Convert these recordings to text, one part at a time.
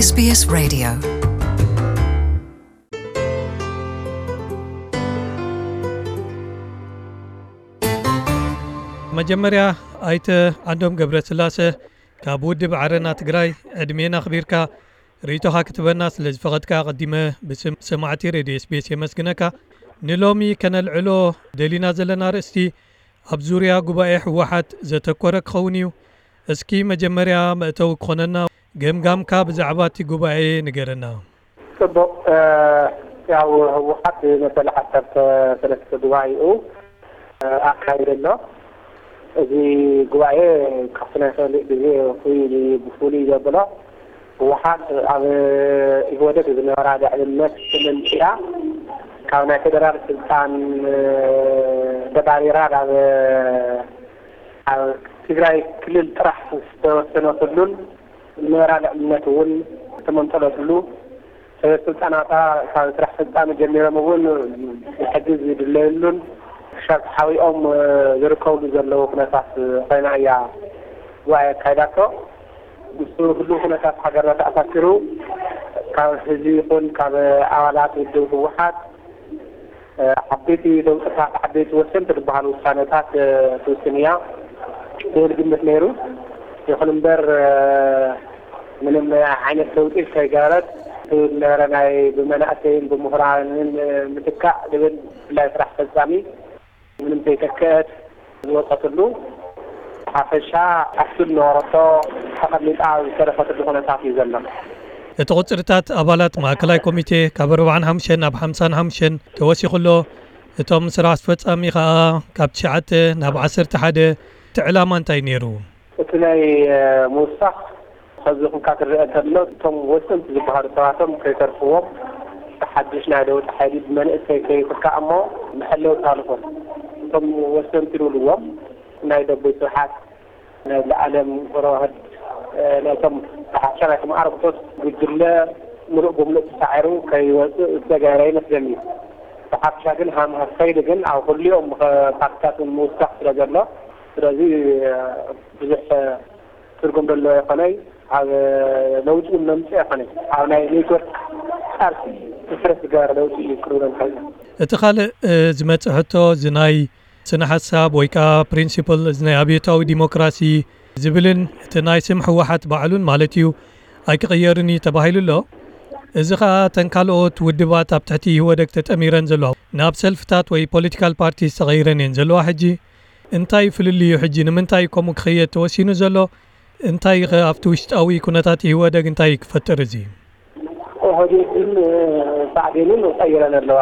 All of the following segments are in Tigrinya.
SBS Radio. መጀመሪያ አይተ አንዶም ገብረስላሴ ካብ ውድብ ዓረና ትግራይ ዕድሜና ኣኽቢርካ ርእቶኻ ክትበና ስለ ዝፈቐድካ ቀዲመ ብስም ሰማዕቲ ሬድዮ SBS የመስግነካ። ንሎሚ ከነልዕሎ ደሊና ዘለና ርእስቲ ኣብ ዙርያ ጉባኤ ህወሓት ዘተኮረ ክኸውን እዩ። እስኪ መጀመሪያ መእተው ክኾነና ገምጋምካ ብዛዕባ እቲ ጉባኤ ንገረና። ጽቡቕ ያው ህወሓት መበል 13 ጉባኤኡ ኣካይደሎ እዚ ጉባኤ ካብና ሰልእ ግዜ ብፍሉይ ዘብሎ ህወሓት ኣብ ኢህወደግ ዝነበራ ልዕልነት ስምንጥያ ካብ ናይ ፌደራል ስልጣን ተባሪራ ኣብ ትግራይ ክልል ጥራሕ ዝተወሰነትሉን ዝነበራ ልዕልነት እውን ዝተመንጠለትሉ ስልጣናታ ካብ ስራሕ ስልጣን ጀሚሮም እውን ዝሕግዝ ዝድለየሉን ሻብ ሓዊኦም ዝርከብሉ ዘለዉ ኩነታት ኮይና እያ ጉባኤ ኣካይዳቶ። ንሱ ኩሉ ኩነታት ሃገርና ተኣሳሲሩ ካብ ህዝቢ ይኹን ካብ ኣባላት ውድብ ህወሓት ዓበይቲ ለውጥታት ዓበይቲ ወሰንቲ ዝበሃሉ ውሳነታት ትውስን እያ ዝብል ግምት ነይሩ። ይኹን እምበር ምንም ዓይነት ለውጢ ከይገበረት ዝነበረ ናይ ብመናእሰይን ብምሁራንን ምትካእ ዝብል ብፍላይ ስራሕ ፈጻሚ ምንም ዘይተክአት ዝወፀትሉ ሓፈሻ ኣክሱል ነበረቶ ተቐሚጣ ዝተረፈትሉ ኩነታት እዩ ዘሎ። እቲ ቁፅርታት ኣባላት ማእከላይ ኮሚቴ ካብ 45 ናብ 55 ተወሲኹሎ። እቶም ስራሕ አስፈጻሚ ከዓ ካብ 9 ናብ 11 እቲ ዕላማ እንታይ ነይሩ? እቲ ናይ ምውሳኽ ከዚኹም ካትርአ እንተሎ እቶም ወሰንቲ ዝበሃሉ ሰባቶም ከይተርፍዎም ሓድሽ ናይ ለውጢ ሓይሊ ብመንእሰይ ከይፍካእ እሞ መሐለው ታልፎም እቶም ወሰንቲ ይብልዎም ናይ ደቦይ ስርሓት ናይ ለዓለም ረዋህድ ናይቶም ሓሻ ናይቶም ኣርብቶት ጉጅለ ሙሉእ ብምሉእ ተሳዒሩ ከይወፅእ ዝተገበረ ይመስለኒ። ብሓፈሻ ግን ከይዲ ግን ኣብ ኩሊኦም ፓርቲታትን ምውሳኽ ስለ ዘሎ ስለዚ ብዙሕ ትርጉም ዘሎ ይኮነይ ኣብ ለውጢ መምፅእ ይኮነይ ኣብ ናይ ኔትወርክ ቃልሲ ትፍረስ ዝገበረ ለውጢ ይክሩን ንክእል። እቲ ካልእ ዝመፅእ ሕቶ እዚ ናይ ስነ ሓሳብ ወይ ከዓ ፕሪንሲፕል እዚ ናይ ኣብዮታዊ ዲሞክራሲ ዝብልን እቲ ናይ ስም ህወሓት ባዕሉን ማለት እዩ ኣይክቕየርን ተባሂሉ ኣሎ። እዚ ከዓ ተን ካልኦት ውድባት ኣብ ትሕቲ ህወደግ ተጠሚረን ዘለዋ ናብ ሰልፍታት ወይ ፖለቲካል ፓርቲ ዝተቐይረን እየን ዘለዋ። ሕጂ እንታይ ፍልልዩ? ሕጂ ንምንታይ ከምኡ ክኸየድ ተወሲኑ ዘሎ? እንታይ ኣብቲ ውሽጣዊ ኩነታት ህወደግ እንታይ ክፈጥር እዚ? ህወደግን ባዕደንን ቀይረን ኣለዋ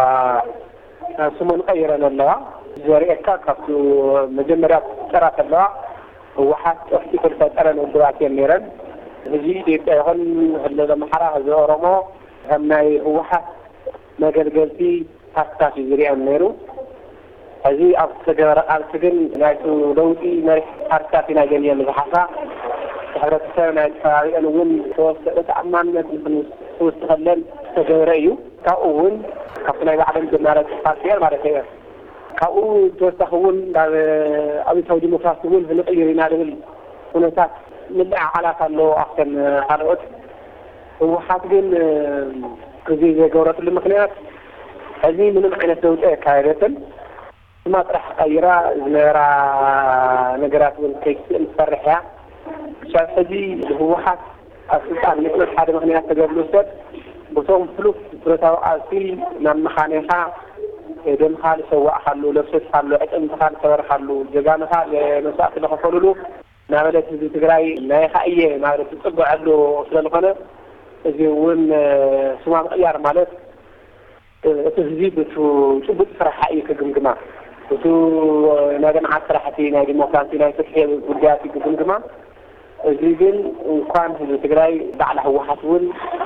ስሙን ቀይረን ኣለዋ ዘርእየካ ካብቲ መጀመርያ ጥራት ኣለዋ ህወሓት ጥፍቲ ክልፈጠረን ውድባት እዮም ነይረን። ህዚ ኢትዮጵያ ይኹን ህለሎ መሓራ ህዚ ኦሮሞ ከም ናይ ህወሓት መገልገልቲ ፓርቲታት እዩ ዝርአዮም ነይሩ። ሕዚ ኣብ ዝተገበረ ቃልሲ ግን ናይቱ ለውጢ መሪሕ ፓርቲታት ኢና ገንየን ዝሓሳ ሕብረተሰብ ናይ ከባቢአን እውን ተወሰደ ተኣማንነት ንክንውስ ትኸለን ዝተገበረ እዩ። ካብኡ እውን ካብቲ ናይ ባዕለን ዝመረፅ ፓርቲ እየን ማለት እየ። ካብኡ ተወሳኺ እውን ናብ ኣብዮታዊ ዲሞክራሲ እውን ክንቕይር ኢና ዝብል ኩነታት ምልዕ ዓላት ኣለዎ ኣብተን ካልኦት። ህወሓት ግን እዚ ዘይገበረትሉ ምክንያት ሕዚ ምንም ዓይነት ለውጢ ኣካየደትን ድማ ጥራሕ ቀይራ ዝነበራ ነገራት እውን ከይትስእን ትሰርሕ እያ። ሻብ ሕዚ ህወሓት ኣብ ስልጣን ምቅመጥ ሓደ ምክንያት ተገብሉ ሰብ በቶም ፍሉፍ ብረታዊ ቃልሲ ናብ መኻኔኻ ደምኻ ዝሰዋእኻሉ ለብሰትካሉ ዕጥምትኻ ዝሰበርካሉ ጀጋንኻ መስዋእቲ ዝኸፈልሉ ናበለት ህዝቢ ትግራይ ናይኻ እየ ማለት ዝፅብዐሉ ስለዝኾነ እዚ እውን ስማ ምቕያር ማለት እቲ ህዝቢ በቱ ጭቡጥ ስራሕ እዩ ክግምግማ እቱ ናይ ልምዓት ስራሕቲ ናይ ዲሞክራሲ ናይ ፍትሒ ጉዳያት ክግምግማ። እዚ ግን እንኳን ህዝቢ ትግራይ ባዕላ ህወሓት እውን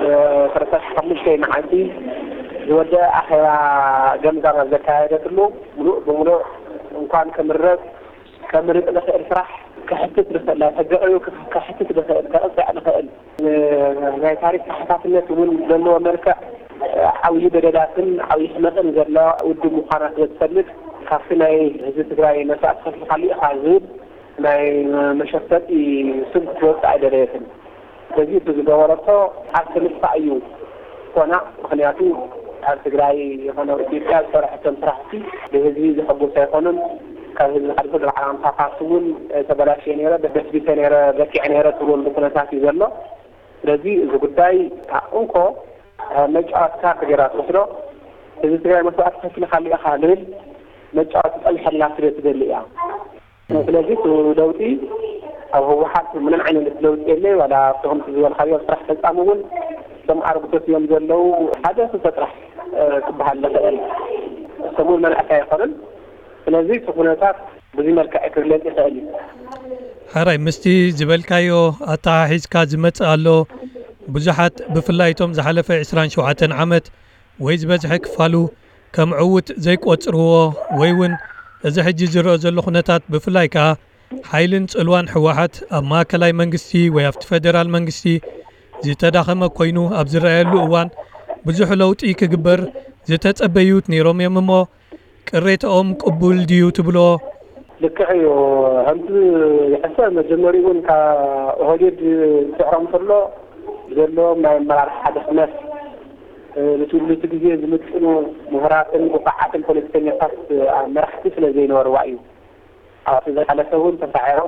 35 መዓልቲ ዝወደአ ኣኼባ ገምጋም ዘካየደትሉ ሙሉእ ብምሉእ እንኳን ከምርጥ ዝኽእል ስራሕ ክሕትት ዝኽእል ሕጊዑ ክሕትት ዝኽእል ከቕፅዕ ዝኽእል ናይ ታሪክ ተሓታትነት እውን ዘለዎ መልክዕ ዓብዪ በደላትን ዓብዪ ሕመቕን ዘለዎ ውድብ ምዃና ስለዝፈልጥ ካብቲ ናይ ህዝቢ ትግራይ መስዋእቲ ከፍልካሉ ኢኻ ዝብል ናይ መሸፈጢ ስም ክትወፅእ ኣይደለየትን። ስለዚህ ብዝገበረቶ ኣብ ትልፋእዩ ኮና ምክንያቱ ኣብ ትግራይ የሆነ ኢትዮጵያ ዝሰርሐቶም ስራሕቲ ብህዝቢ ዝሕጉስ ኣይኮኑን ካብ ህዝቢ ሓድሶ ድርዓም ታፋስውን ተበላሽየ ነይረ በስቢሰ ነይረ በኪዕ ነይረ ትብሉ ኩነታት እዩ ዘሎ ስለዚ እዚ ጉዳይ እንኮ መጫወትካ ከገራ ትወስዶ እዚ ትግራይ መስዋዕት ከፍልካ ኢኻ ልብል መጫወት ጠልሐላ ስለ ትደሊ እያ ስለዚ ለውጢ ኣብ ህወሓት ምንም ዓይነት ለውጢ የለ ወላ ከም ዝበልካዮ ስራሕ ፈጻሚ እውን ቶም ኣርግቶት እዮም ዘለው ሓደ ስጥራሕ ክበሃል ለኽእል ሰሙን መንእሰይ ኣይኮነን ስለዚ ኩነታት ብዙ መልክዕ ክግለጽ ይኽእል እዩ ሓራይ ምስቲ ዝበልካዮ ኣተሓሒዝካ ዝመጽእ ኣሎ ብዙሓት ብፍላይቶም ዝሓለፈ 27 ዓመት ወይ ዝበዝሐ ክፋሉ ከም ዕውት ዘይቆጽርዎ ወይ እውን እዚ ሕጂ ዝረአ ዘሎ ኩነታት ብፍላይ ከዓ ሓይልን ጽልዋን ህወሓት ኣብ ማእከላይ መንግስቲ ወይ ኣብቲ ፌደራል መንግስቲ ዝተዳኸመ ኮይኑ ኣብ ዝረአየሉ እዋን ብዙሕ ለውጢ ክግበር ዝተጸበዩት ነይሮም እዮም እሞ ቅሬታኦም ቅቡል ድዩ ትብሎ ልክዕ እዩ ከምቲ ዝሕሰብ መጀመሪኡ እውን ካብ ኦህዴድ ስዕሮም ከሎ ዘለዎም ናይ ኣመራርሓ ድኽነት ንትውልቲ ግዜ ዝምጥኑ ምሁራትን ብቕዓትን ፖለቲከኛታት መራሕቲ ስለ ዘይነበርዋ እዩ ኣብቲ ዝሓለፈ እውን ተሳዒሮም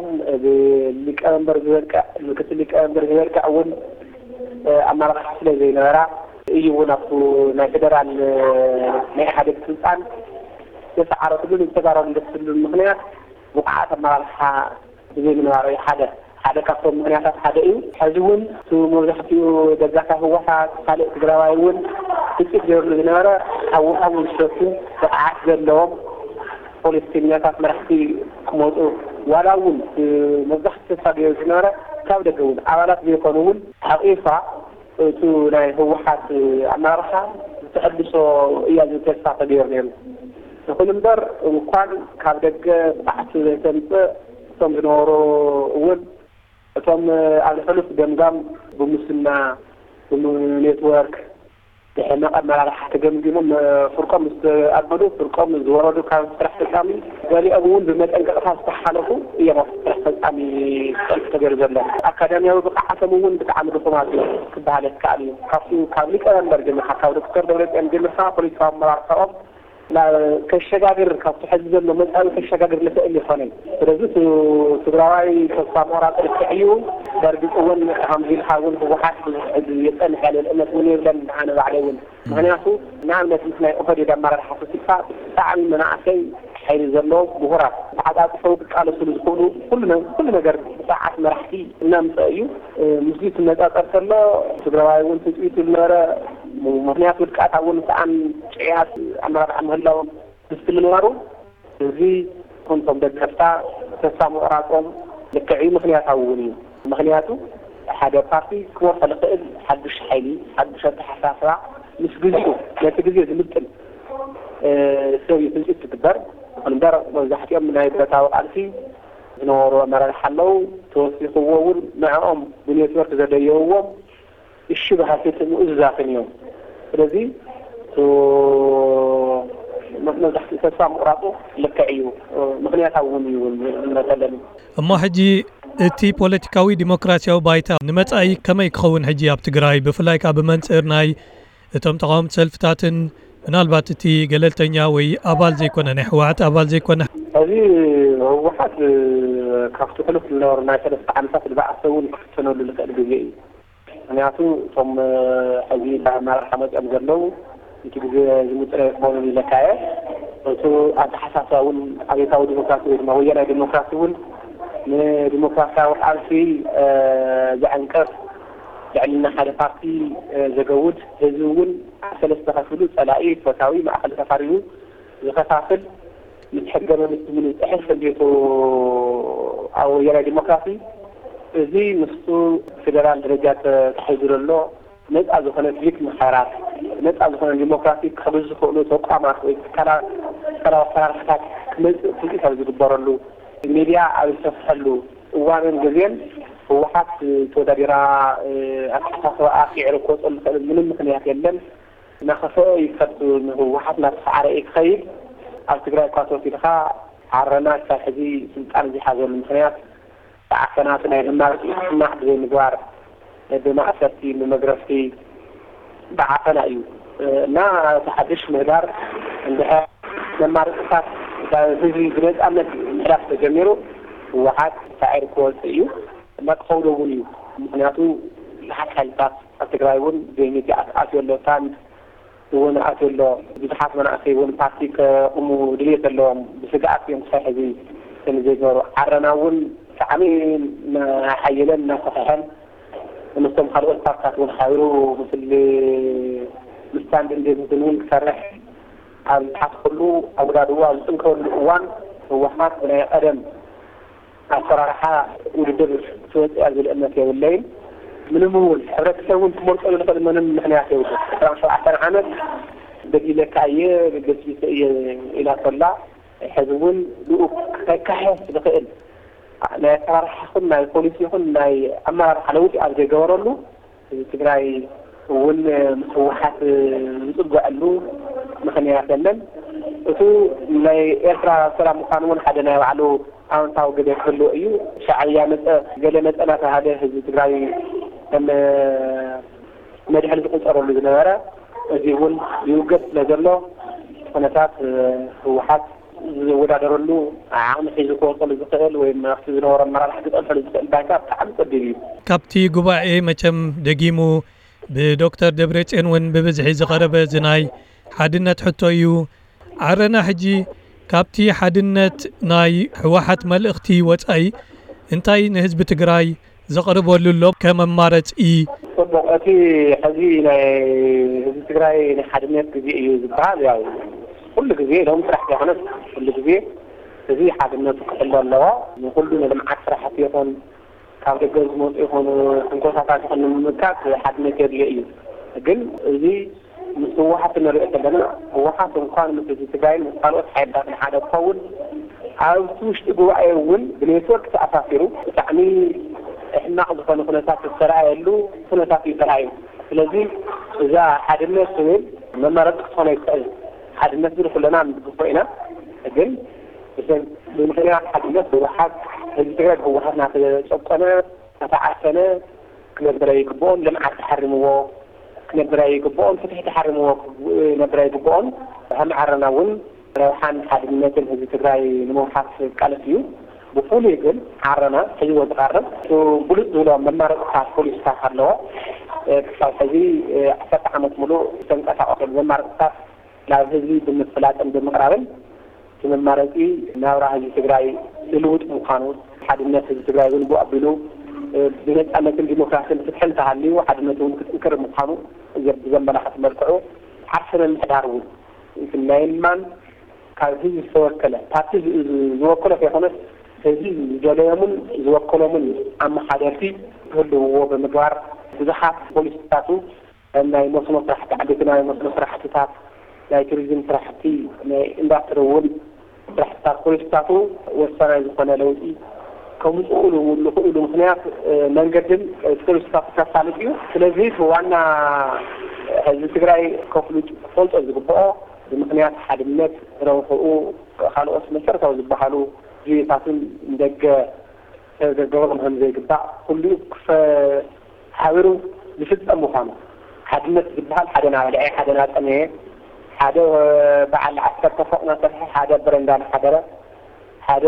ሊቀመንበር ዝበልቅዕ ምክትል ሊቀመንበር ዝበልቅዕ እውን ኣመራርሓ ስለ ዘይነበራ እዩ እውን ኣብቱ ናይ ፌደራል ናይ ኢሕዴግ ስልጣን ተሰዓረትሉን ዝተጋረሉ ደስሉ ምክንያት ብቕዓት ኣመራርሓ ዘይምንባሩ ሓደ ካብቶም ምክንያታት ሓደ እዩ ሕዚ እውን መብዛሕትኡ ደጋፊ ህወሓት ካልእ ትግራዋይ እውን ትፅኢት ገይሩሉ ዝነበረ ኣብኡ ዝሰቱ ብቕዓት ዘለዎም ፖለቲከኛታት መራሕቲ ክመፁ ዋላ እውን መብዛሕትኡ ተስፋ ገይሩ ዝነበረ ካብ ደገ እውን ኣባላት ዘይኮኑ እውን ሓቂፋ እቲ ናይ ህወሓት ኣመራርሓ ዝተሐድሶ እያ ዝብል ተስፋ ተገይሩ ነይሩ ይኹን እምበር እንኳን ካብ ደገ ብቕዓት ዘይተምፅእ እቶም ዝነበሩ እውን እቶም ኣብ ሕሉፍ ገምጋም ብሙስና ብኔትወርክ ብሕማቕ ኣመራርሓ ተገምጊሞም ፍርቆም ዝተኣበዱ ፍርቆም ዝወረዱ ካብ ስራሕ ፈጻሚ ገሊኦም እውን ብመጠንቀቕታ ዝተሓለፉ እዮም ኣብ ስራሕ ፈጻሚ ጠልፊ ተገይሩ ዘሎ ኣካዳሚያዊ ብቕዓቶም እውን ብጣዕሚ ድኹማት እዮም ክበሃል ይከኣል እዩ ካብቲ ካብ ሊቀመንበር ጀሚርካ ካብ ዶክተር ደብረጽዮን ጀሚርካ ፖለቲካዊ ኣመራርሓኦም ከሸጋግር ካብቲ ሕዚ ዘሎ መጻኢ ከሸጋግር ልክእል ይኾነን ስለዚ ትግራዋይ ተስፋ ምቑራፅ ልክዕ እዩ በርግፅ እውን ከምዚ ኢልካ እውን ህወሓት የፀንሕ ያለ እምነት እውን የብለን ንዓነ ባዕለይ እውን ምክንያቱ ንኣብነት ምስ ናይ ኦህዴድ ኣመራርሓ ተሲልካ ብጣዕሚ መናእሰይ ሓይሊ ዘለዎ ምሁራት ተዓፃፅፈው ክቃለስሉ ዝኽእሉ ኩሉ ነገር ብሰዓት መራሕቲ እናምፅእ እዩ ምስሊ ትነፃፀር ከሎ ትግራዋይ እውን ትፅኢቱ ዝነበረ ምክንያቱ ውድቃት እውን ሰኣን ጭያት ኣመራርሓ ምህላዎም ምስቲ ምንባሩ እዚ ኩንቶም ደገፍታ ተስፋ ምቑራፆም ልክዕ ምክንያታዊ እውን እዩ ምክንያቱ ሓደ ፓርቲ ክወርሰ ልኽእል ሓዱሽ ሓይሊ ሓዱሽ ኣተሓሳስባ ምስ ግዚኡ ነቲ ግዜ ዝምጥን ሰብ ትንፅኢት ትግበር እምበር መብዛሕትኦም ናይ ብረታዊ ቃልሲ ዝነበሩ ኣመራርሓ ኣለው ተወሲኽዎ እውን ንዕኦም ብኔትወርክ ዘደየውዎም እሺ ባሃልቲ ምእዙዛትን እዮም ስለዚ መብዛሕትኡ ተስፋ ምቑራፁ ልክዕ እዩ ምክንያታዊ እውን እዩ ዝመሰለኒ እሞ ሕጂ እቲ ፖለቲካዊ ዲሞክራሲያዊ ባይታ ንመጻኢ ከመይ ክኸውን ሕጂ ኣብ ትግራይ ብፍላይ ከዓ ብመንጽር ናይ እቶም ተቃወምቲ ሰልፍታትን ምናልባት እቲ ገለልተኛ ወይ ኣባል ዘይኮነ ናይ ህወሓት ኣባል ዘይኮነ እዚ ህወሓት ካብቲ ሕሉፍ ዝነበሩ ናይ 3 ዓመታት ዝባዓሰ እውን ክፍተነሉ ልክእል ግዜ እዩ ምክንያቱ እቶም ሕዚ ኣመራርሓ መፅኦም ዘለው እቲ ግዜ ዝምፅረ ክኾኑ ይለካየ እቱ ኣተሓሳስባ እውን ኣብዮታዊ ዲሞክራሲ ወይ ድማ ወያናዊ ዲሞክራሲ እውን ንዲሞክራሲያዊ ቃልሲ ዝዕንቀፍ ልዕልና ሓደ ፓርቲ ዘገውድ ህዝቢ እውን ሰለስተ ከፍሉ ፀላኢ ፈታዊ ማእኸል ተፋሪዱ ዝከፋፍል ምስ ሕገ መንግስቲ ምን ዝጥሕስ እንዴቱ ኣብ ወያናዊ ዲሞክራሲ እዚ ምስቱ ፌደራል ደረጃ ተታሒዙ ዘሎ ነፃ ዝኾነ ፊክ ምሕራት ነፃ ዝኾነ ዲሞክራሲ ክሕግዙ ዝኽእሉ ተቋማት ወይ ትካላት ኣሰራርሓታት ክመፅእ ትንቂት ኣብ ዝግበረሉ ሚድያ ኣብ ዝሰፍሐሉ እዋንን ግዜን ህወሓት ተወዳዲራ ኣተሓሳስባ ኣኪዕሩ ክወፅእ ዝኽእል ምንም ምክንያት የለን እናኸፍአ ይከድ ንህወሓት እናተሰዓረ ክኸይድ ኣብ ትግራይ እኳ ተወሲድካ ዓረና ክሳብ ሕዚ ስልጣን ዝሓዘሉ ምክንያት ተዓፈናት ናይ ህማቅ ስማዕ ብዘይምግባር بمأسرتي بمجرفتي بعثنا أيو نا تحدش مهدار عندها لما رأسات في بلاد أمد مهراف تجميره وحد سعير كوالس أيو ما تقولوا وليو معناته لحد حالتات التقرايبون بينيتي أتو اللو تاند ون أتو اللو بزحات من أخي ون باتيك أمو دليت اللو بسقاعت يوم صحيحي سنزي جورو عرنا ون تعمين حيلنا صحيحا ونستم خلوة الطاقات ونحاولوا مثل مستاند اللي مثلون كسرح الحق كله أولادوا الانكر الأوان هو حق بنا أدم الصراحة ولدر سويت أرجل أنك والليل من المول حرك سوون تمرت أولا قد من نحن يحيوه فران شو أحسن عمل بدي لك عيه بدي إلى طلع حزون لؤك كحيث بقئل لا صراحة خدنا البوليس يخدنا أما حلوتي أرجع جورله تقرأي ون مسوحات نصدق له مخني أحسن وتو لا إسرع سلام قانون حدنا وعلو أن تاو قد يخلو أيو شعرية قال أنا هذا هذي تقرأي أما مدحل تقول أرى لزنوارة أزيون يوجد لجلو فنتات هو حد ودادرلو عام حيزو كوصل الزقال وإما أخذنا ورا مرة حدث ألفل الزقال باكاب تعب تدريب كابتي قبائي مچم دقيمو بدكتور دبريتين ون ببزحي زقربة زناي حادنت حتويو عرنا حجي كابتي حادنت ناي حواحت ملأختي وطأي انتاي نهزب تقراي زقرب ولو كممارت أتي حجي نهزب تقراي حادنت كذي ايو زبهال يعني كل كذي لهم سرح جهنس كل كذي كذي حادنت كحلا اللواء نقول لنا لما عكس حتيقون كان الجوز موت يكون انكوسات عن مكات حادنت يدي ايو لكن ذي مسوحة الرئيسة لنا وحاط مقارن مثل تقايل مقالوات حيبات حادة تطول أو توش تقوى أيوون بنيتورك تأثافره تعني إحنا أضفى نخنسات السرعي اللو خنسات السرعي لذي إذا حد الناس سوين لما ردك صنع يسأل حد الناس يدخل لنا من بقفئنا لكن بمخيرات حد الناس هو حد الجرد هو حد ناس شبقنا نتعسنا كنا يقبون لما تحرموه نبرا يقبون فتح تحرموا نبرا يقبون هم عرنا ون روحان حد الناس اللي تقراي نموحات كالفيو بقول يقول عرنا حجوا تقرب وبلد دولا من مرة خاص كل استخار له فهذه أساس عمل ملو تنقطع أخر من مرة خاص لا هذه بالنسبة بالمقربين من مرة نورا هذه تقراي للود مقانون حد الناس اللي تقراي ون بقبلوا بنت أماكن ديمقراطية تتحل تهالي واحد منهم يكرم مقامه زنبنا حتى مركعه حسنا الحدارون في النايمان كان هذه الصور كلا تاتي زوكله في خمس هذه جاليمون زوكلهمون أما حدثي هو بمقدار بزحف بوليستاتو أن يمصنع صراحة عدتنا يمصنع صراحة تات لا يتريزم صراحتي إندستري وول صراحة بوليستاتو والصراحة زقنا لوتي كم يقولوا مخنيات من قدم تقول استفسار سالفيو ስለዚህ ዋና ህዝብ ትግራይ ኮፍሉጭ ፎልጦ ዝግበኦ በምክንያት ሓድነት ረውሑ ካልኦት መሰረታዊ ዝበሃሉ ጅታትን እንደገ ተገገሮም هم ዘይግባእ ኩሉ ሓቢሩ ዝፍፀም ምዃኑ ሓድነት ዝበሃል ሓደና ወልዐ ሓደና ጠመየ ሓደ በዓል 10 ፎቅና ሰርሐ ሓደ በረንዳ ሓደረ ሓደ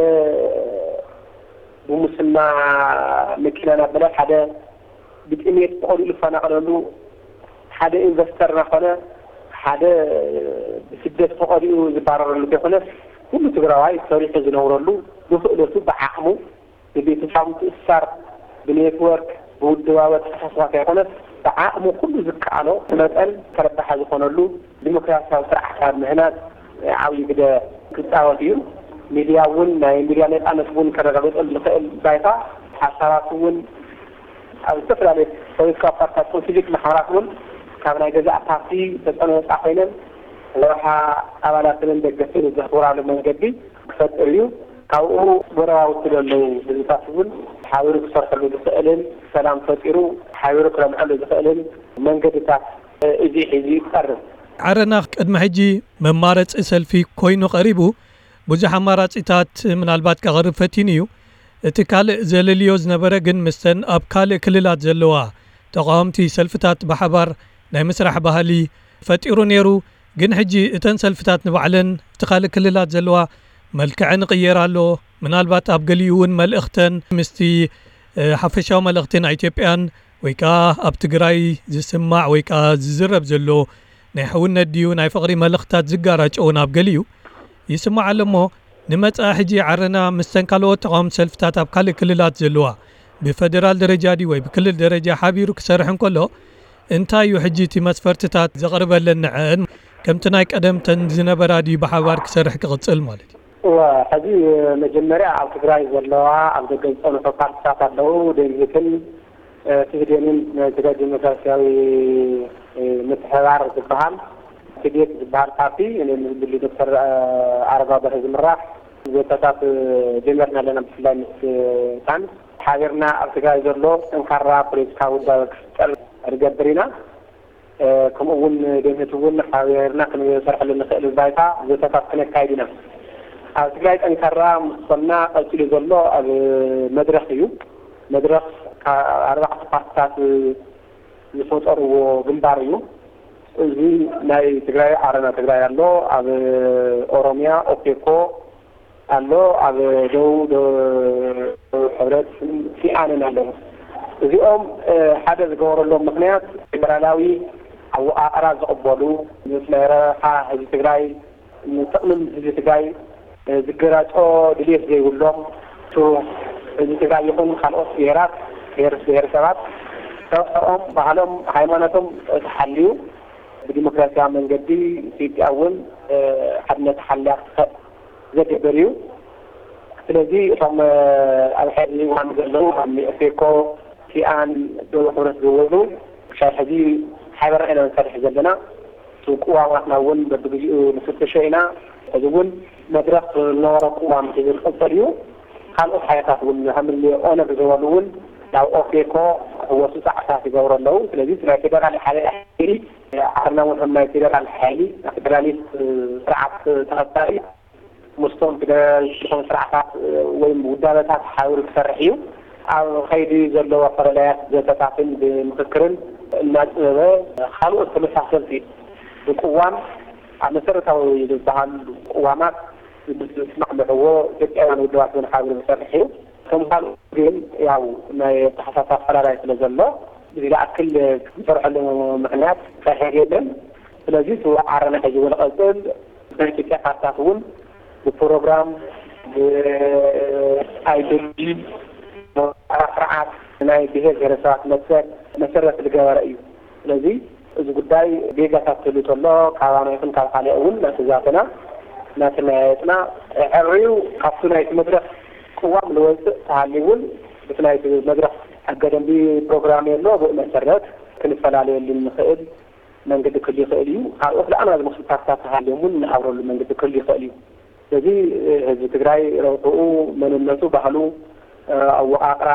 ومسلم مكينا بلاد حدا بتأمية تقول لفنا قالوا حدا إنفستر نخنا حدا بسدة فقري وزبارة اللي كنا كل تجربة تاريخ زنور له دفع سبع عمو ببيت شام تأثر بالنيتورك والدواوات حساسات كنا عمو كل ذكره مثلا تربح هذا كنا له ديمقراطية وسرعة هنا عاوي كده كتاوتيو مليون مليونات أنا سبون كرجالات البيتا حشراتون أو سفر عليه سوي كافات تنسيق محاراتون كمان إذا أعطي تسألون أحيانا لوح أولاد من دقيقين الزهور على من جدي فتريو كاو برا وتلو بالتاسون حاولوا كسرت بالسؤالين سلام فتيرو حاولوا كلام على السؤالين من جدي تاس إذا قرر عرنا قد ما هجي ممارس أسأل في كوينو قريبو بوزح أماراتيتات من البات كغرب فتينيو اتكال زلليوز نبرة جن مستن أب كال كليلات زلوا ተቃወምቲ ሰልፍታት ብሓባር ናይ ምስራሕ ባህሊ ፈጢሩ ነይሩ ግን ሕጂ እተን ሰልፍታት ንባዕለን እትኻልእ ክልላት ዘለዋ መልክዕን ቅየራሎ ምናልባት ኣብ ገሊኡ እውን መልእኽተን ምስቲ ሓፈሻዊ መልእኽቲ ናይ ኢትዮጵያን ወይ ከዓ ኣብ ትግራይ ዝስማዕ ወይ ከዓ ዝዝረብ ዘሎ ናይ ሕውነት ድዩ ናይ ፍቕሪ መልእኽታት ዝጋራጨውን ኣብ ገሊኡ ይስማዕ ኣሎ እሞ ንመጻኢ ሕጂ ዓረና ምስተን ካልኦት ተቃወምቲ ሰልፍታት ኣብ ካልእ ክልላት ዘለዋ ብፌደራል ደረጃ ዲ ወይ ብክልል ደረጃ ሓቢሩ ክሰርሕ እንከሎ እንታይ እዩ ሕጂ እቲ መስፈርትታት ዘቕርበለን ንዕአን ከምቲ ናይ ቀደምተን ዝነበራ ድዩ ብሓባር ክሰርሕ ክቕፅል ማለት እዩ ሕዚ መጀመርያ ኣብ ትግራይ ዘለዋ ኣብ ደገ ዝፀንሑ ፓርቲታት ኣለዉ ደንግትን ትህዴንን ናይ ትግራይ ዲሞክራሲያዊ ምትሕብባር ዝበሃል ትዴት ዝበሃል ፓርቲ ንብል ዶክተር ኣረጋ በርሀ ዝምራሕ ዘተታት ጀመርና ኣለና ብፍላይ ምስ ሳንስ ሓቢርና ኣብ ትግራይ ዘሎ ጠንካራ ፖለቲካዊ ውዳበ ክፍጠር ንገብር ኢና ከምኡ እውን ደህንነት እውን ሓቢርና ክንሰርሐሉ ንኽእል ባይታ ዘተታት ክነካይድ ኢና ኣብ ትግራይ ጠንካራ ምስኮና ቀፂሉ ዘሎ ኣብ መድረኽ እዩ መድረኽ ኣርባዕተ ፓርቲታት ዝፈጠርዎ ግንባር እዩ እዚ ናይ ትግራይ ዓረና ትግራይ ኣሎ ኣብ ኦሮሚያ ኦፔኮ ኣሎ ኣብ ደቡብ ሕብረት ሲኣንን ኣለዉ እዚኦም ሓደ ዝገበረሎም ምክንያት ፌደራላዊ ኣወቃቅራ ዝቕበሉ ምስ ናይ ረብሓ ህዝቢ ትግራይ ንጥቕሚ ህዝቢ ትግራይ ዝገራጮ ድሌት ዘይብሎም ህዝቢ ትግራይ ይኹን ካልኦት ብሄራት ብሄረሰባት ሰብኦም ባህሎም ሃይማኖቶም ተሓልዩ ብዲሞክራሲያዊ መንገዲ ኢትዮጵያ እውን ሓድነት ሓልያ ዘገበር እዩ ስለዚ እቶም ኣብ ሕዚ እዋን ዘለዉ ኣብ ኦፔኮ ሲኣን ደቡብ ሕብረት ዝወሉ ክሳብ ሕዚ ሓቢርና ኢና ንሰርሕ ዘለና ቅዋማትና እውን በብግዚኡ ንፍትሾ ኢና ሕዚ እውን መድረኽ ዝነበረ ቅዋም ዝቕፅል እዩ ካልኦት ሓይልታት እውን ከምኒ ኦነግ ዝበሉ እውን ናብ ኦፔኮ ክወሱ ፃዕታት ይገብሩ ኣለዉ ስለዚ ናይ ፌደራል ሓይሊ ዓርና እውን ከም ናይ ፌደራል ሓይሊ ናይ ፌደራሊስት ስርዓት ተኸታሊ ምስቶም ፌደራሊስት ዝኾኑ ስርዓታት ወይ ውዳበታት ሓቢሩ ክሰርሕ እዩ ኣብ ከይዲ ዘለዎ ፈረላያት ዘተታትን ብምክክርን እናጥበበ ካልኦት ተመሳሰልቲ ብቅዋም ኣብ መሰረታዊ ዝበሃል ቅዋማት ዝስማዕምዕዎ ኢትዮጵያውያን ውድባት እውን ሓቢሩ ዝሰርሕ እዩ ከም ካልኦት ግን ያው ናይ ተሓሳሳቢ ኣፈላላይ ስለ ዘሎ እዚ ዝኣክል ዝሰርሐሉ ምክንያት ካይድ የለን ስለዚ ዓረና ሕጂ እውን ቀፅል ናይ ኢትዮጵያ ፓርቲታት እውን ብፕሮግራም ብኣይዲዮሎጂ ስርዓት ናይ ብሄር ብሄረሰባት መሰረት ዝገበረ እዩ ስለዚ እዚ ጉዳይ ጌጋታት ትህሉ ተሎ ካባና ይኹን ካብ ካልእ እውን ናተዛተና ናተናያየጥና ዕርዩ ካብቲ ናይቲ መድረኽ ቅዋም ዝወፅእ ተሃልዩ እውን እቲ ናይቲ መድረኽ ኣገደምቢ ፕሮግራም የሎ ብኡ መሰረት ክንፈላለየሉ ንኽእል መንገዲ ክህሉ ይኽእል እዩ ካልኦት ዝኣና ዝመስሉ ፓርቲታት ተሃልዮም እውን ንኣብረሉ መንገዲ ክህሉ ይኽእል እዩ ስለዚ ህዝቢ ትግራይ ረብሕኡ መንነቱ ባህሉ ኣወቃቅራ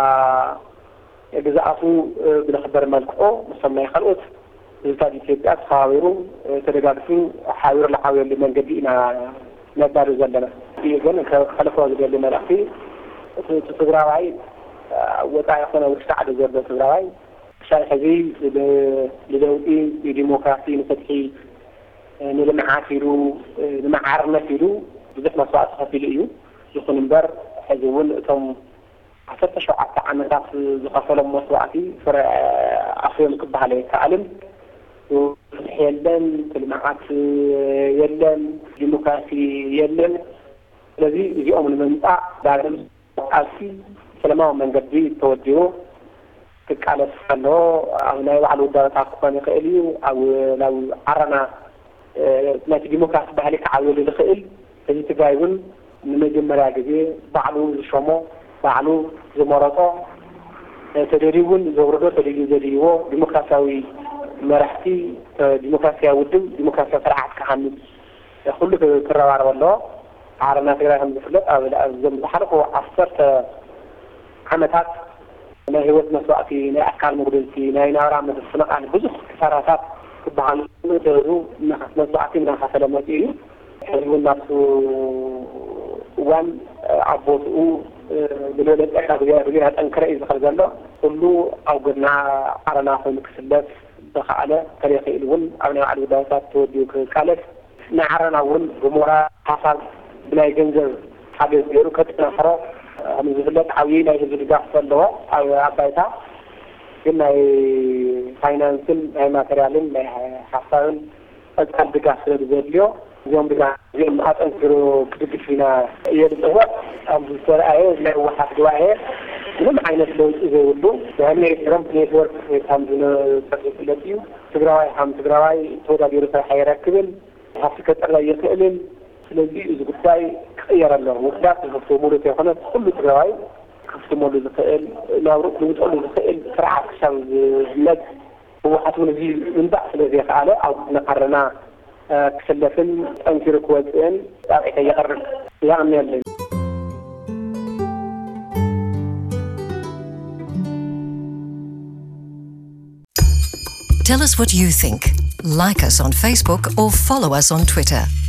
ግዝኣቱ ብዝኽበር መልክዑ ምስቶም ናይ ካልኦት ህዝብታት ኢትዮጵያ ተኸባቢሩ ተደጋግፉ ሓቢሩ ዝሓብረሉ መንገዲ ኢና ነባሪ ዘለና ግን ከልፎ ዝደሊ መልእኽቲ እቲ ትግራዋይ ወፃኢ ኮነ ውሽጢ ዓዲ ዘሎ ትግራዋይ ክሳብ ሕዚ ንለውጢ ንዲሞክራሲ ንፍትሒ ንልምዓት ኢሉ ንማዕርነት ኢሉ ብዙሕ መስዋዕቲ ከፊሉ እዩ ይኹን እምበር ሕዚ እውን እቶም 17 ዓመታት ዝኸፈሎም መስዋዕቲ ፍረ ኣፍዮም ክበሃል ኣይከኣልን ፍትሒ የለን ልምዓት የለን ዲሞክራሲ የለን ስለዚ እዚኦም ንምምፃእ ዳግም ኣብቲ ሰላማዊ መንገዲ ተወዲኡ ክቃለስ ከለዎ ኣብ ናይ ባዕሉ ውዳበታት ክኾን ይኽእል እዩ ኣብ ናብ ዓረና ናይቲ ዲሞክራሲ ባህሊ ክዓብየሉ ዝኽእል እዚ ትግራይ እውን ንመጀመርያ ግዜ ባዕሉ ዝሾሞ ባዕሉ ዝመረጦ ተደልዩ እውን ዘውርዶ ተደልዩ ዘድልይዎ ዲሞክራሲያዊ መራሕቲ ዲሞክራሲያዊ ውድብ ዲሞክራሲያዊ ስርዓት ክሃንፅ ኩሉ ክረባረብ ኣለዎ ዓረና ትግራይ ከም ዝፍለጥ ኣብ ዞም ዝሓለፉ 10 ዓመታት ናይ ህይወት መስዋዕቲ ናይ ኣካል መጉደልቲ ናይ ናብራ ምፍንቃል ብዙሕ ክሳራታት ክበሃል ተሩ መስዋዕቲ እናኸፈለ መፅኡ እዩ ሕዚ እውን ናብቲ እዋን ኣቦትኡ بالولد أكاد يرجع أنكر إذا خرجنا كله أو قلنا عرنا خون كسبات دخل تاريخ الون أنا على الدوسات توديو كالف نعرنا ون جمهور حصل بلا جنزر حاجة غيره كتنا خرا من زبلة عوينا يجري جاهز له أو عبايتها كنا فاينانسل ماتريالين حصل أكاد بجاهز للفيديو يوم بجاهز يوم أنكروا كتير فينا يدعو أم السرعة لا واحد واحد من عينة لو يقولوا يعني رمز نيتورك يتعاملون تقريبا تجراي هم تجراي تودا بيرسل حيركبن حفكة الله يسألن الذي إذا قلتاي خير الله وقدات الخصومات يخلص كل تجراي خصومات الزقائل لا رؤى لو الزقائل فرع كشان بلاد هو حتى نزي من بعض الذي يفعله أو نقرنا كسلفن أنكر كويسين يقرر يعني Tell us what you think. Like us on Facebook or follow us on Twitter.